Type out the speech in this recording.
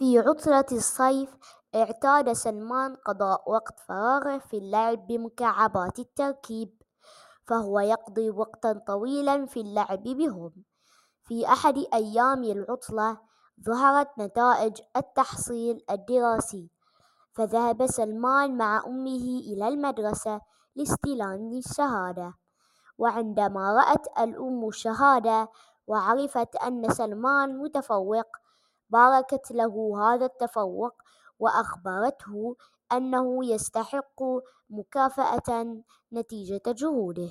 في عطلة الصيف، اعتاد سلمان قضاء وقت فراغه في اللعب بمكعبات التركيب، فهو يقضي وقتا طويلا في اللعب بهم. في أحد أيام العطلة ظهرت نتائج التحصيل الدراسي، فذهب سلمان مع أمه إلى المدرسة لاستلام الشهادة. وعندما رأت الأم الشهادة وعرفت أن سلمان متفوق، باركت له هذا التفوق وأخبرته أنه يستحق مكافأة نتيجة جهوده.